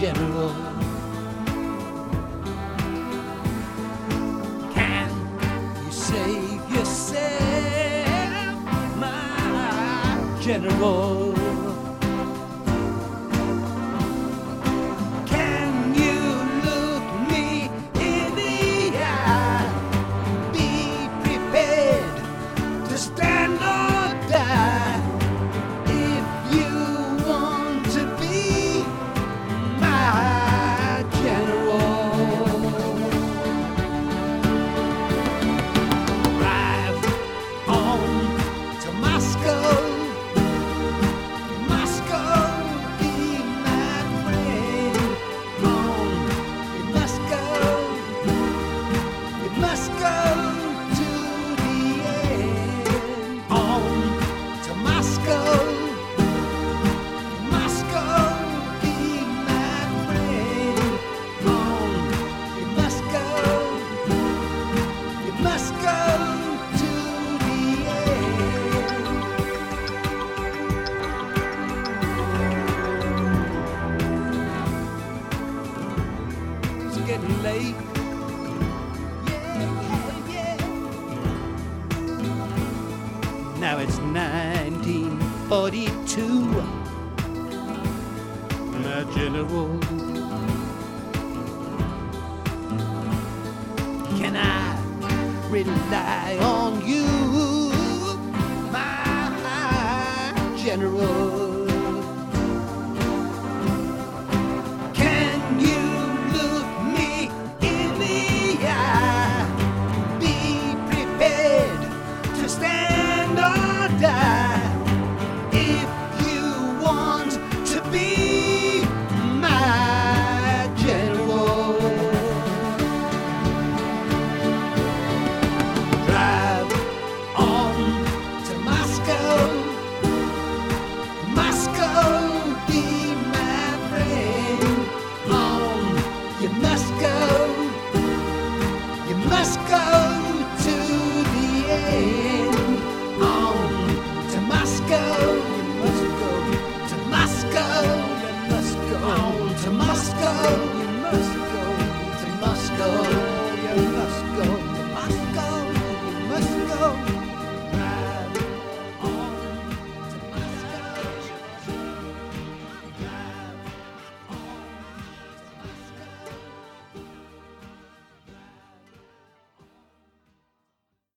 general. Can you save yourself, my general? Can you look me in the eye? Be prepared to stand or die if you want to be my general. Drive on to Moscow. Moscow, be my friend. On, you must go. You must go to the end. On to Moscow. Moscow, be my friend. On, you must go. You must go to the end. It's getting late. Yeah. Now it's 1942. My general, can I rely on you, my general?